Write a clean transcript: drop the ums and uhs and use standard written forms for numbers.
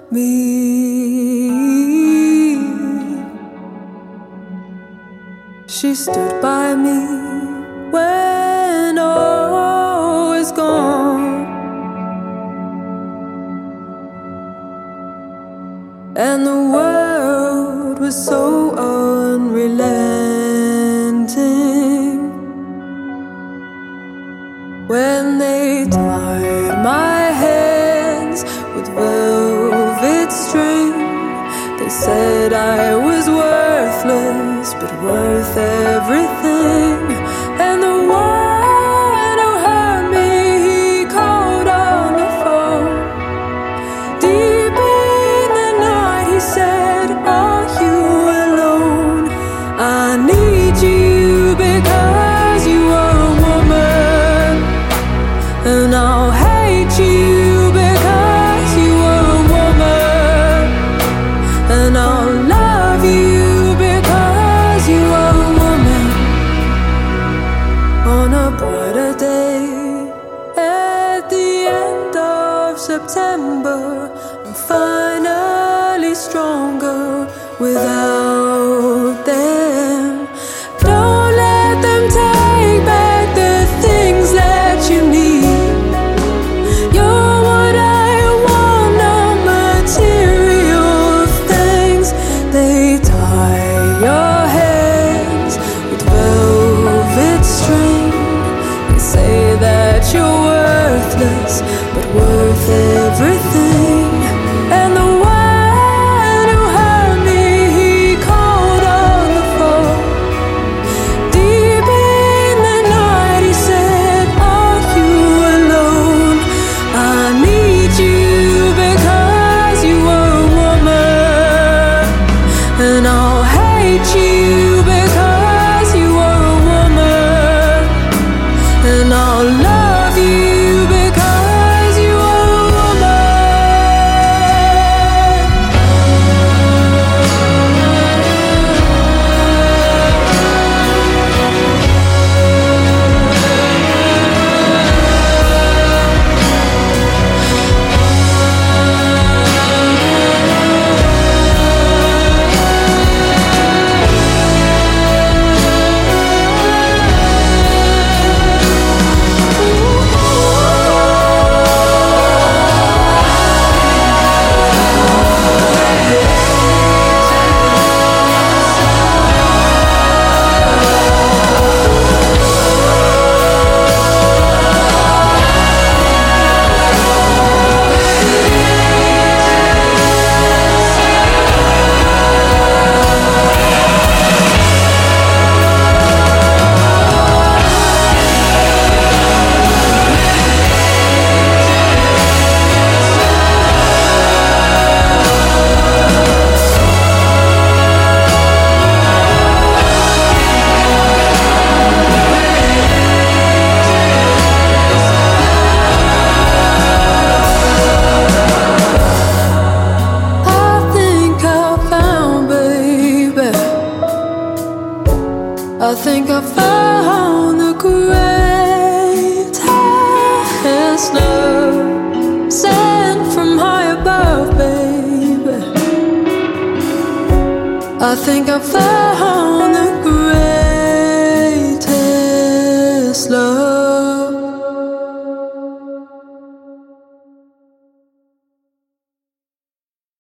me. She stood by me when all is gone, and the world was so unrelenting. When they tied my hands with velvet string, they said I was worthless, but worth everything. And the one who hurt me, he called on the phone. Deep in the night, he said, are you alone? I need you because you are a woman, and I'll hate you because you are a woman, and I'll love you because you are a woman. On a brighter day, at the end of September, I'm finally stronger without them. Don't let them take back the things that you need. You're what I want, not material things. They tie your hands with velvet string. They say that you're worthless, but worth everything. And the one who hurt me, he called on the phone. Deep in the night, he said, are you alone? I need you because you are a woman, and I'll hate you because you are a woman, and I'll love you because you are a woman. I think I found the greatest love sent from high above, baby. I think I found the